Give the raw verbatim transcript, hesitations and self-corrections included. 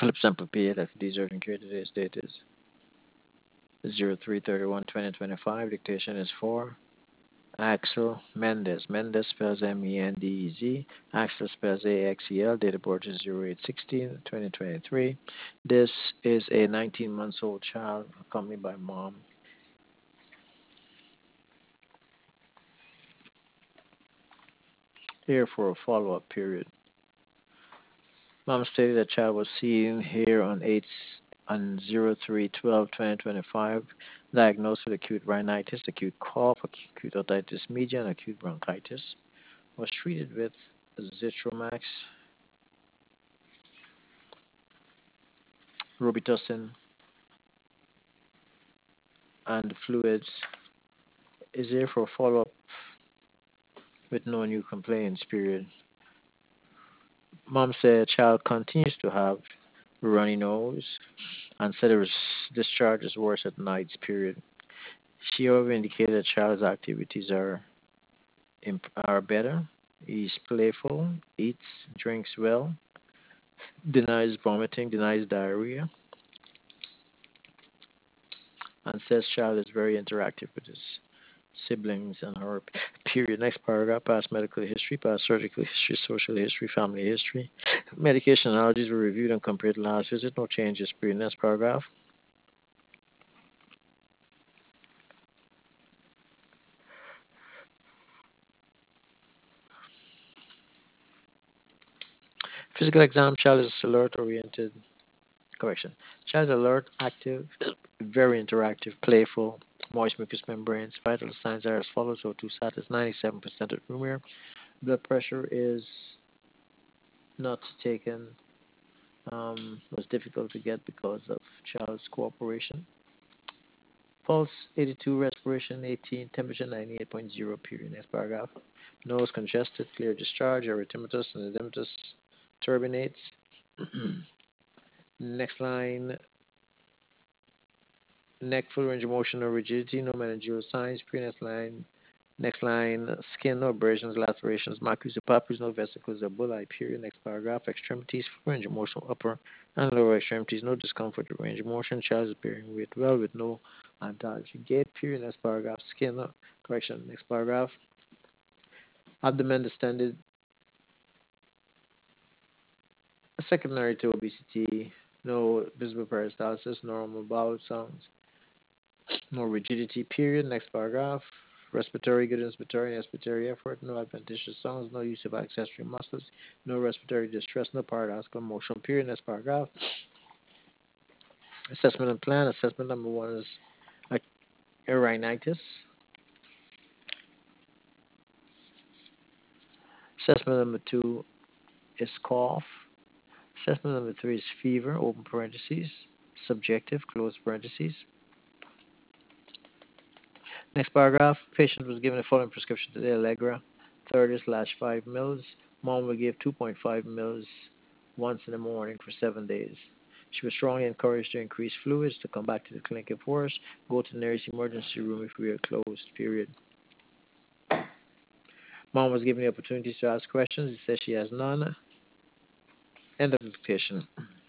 Philip Sample P A, that's D J Q. Today's date is zero three thirty-one twenty twenty-five. Dictation is for Axel Mendez. Mendez spells M E N D E Z. Axel spells A X E L. Date of birth is zero eight sixteen twenty twenty-three. This is a nineteen months old child accompanied by mom. Here for a follow up period. Mom stated the child was seen here on eight on zero three twelve twenty twenty-five, diagnosed with acute rhinitis, acute cough, acute otitis media, and acute bronchitis. Was treated with Zithromax, Robitussin, and fluids. Is here for follow up with no new complaints. Period. Mom said child continues to have runny nose and said her discharge is worse at nights. Period. She however indicated that child's activities are imp- are better. He's playful, eats, drinks well, denies vomiting, denies diarrhea, and says child is very interactive with his siblings and her period. Next paragraph, past medical history, past surgical history, social history, family history. Medication allergies were reviewed and compared to last visit. No changes. Period. Next paragraph. Physical exam, child is alert, oriented. Correction. Child is alert, active, very interactive, playful, moist mucous membranes. Vital signs are as follows. O two status ninety-seven percent at room air. Blood pressure is not taken, um, was difficult to get because of child's cooperation. Pulse eighty-two, respiration eighteen, temperature ninety-eight point zero, period. Next paragraph. Nose congested, clear discharge, erythematous and edematous turbinates. Next line. Neck full range of motion or rigidity, no managerial signs. Period. Next line. Next line, skin, no abrasions, lacerations, maculae, papules, no vesicles or bullae. Period. Next paragraph, extremities, full range of motion, upper and lower extremities, no discomfort or range of motion. Child is bearing weight well with no antalgic gait. Period. Next paragraph, skin, no, correction. Next paragraph, abdomen distended, secondary to obesity, no visible peristalsis, normal bowel sounds, no rigidity. Period. Next paragraph. Respiratory good inspiratory and expiratory effort, no adventitious sounds, no use of accessory muscles, no respiratory distress, no paradoxical motion. Period. Next paragraph. Assessment and plan. Assessment number one is rhinitis. Assessment number two is cough. Assessment number three is fever, open parentheses, subjective, close parentheses. Next paragraph. Patient was given a following prescription today: Allegra, thirty slash five mils. Mom will give two point five mils once in the morning for seven days. She was strongly encouraged to increase fluids, to come back to the clinic if worse, go to the nearest emergency room if we are closed, period. Mom was given the opportunity to ask questions. He says she has none. End of the dictation.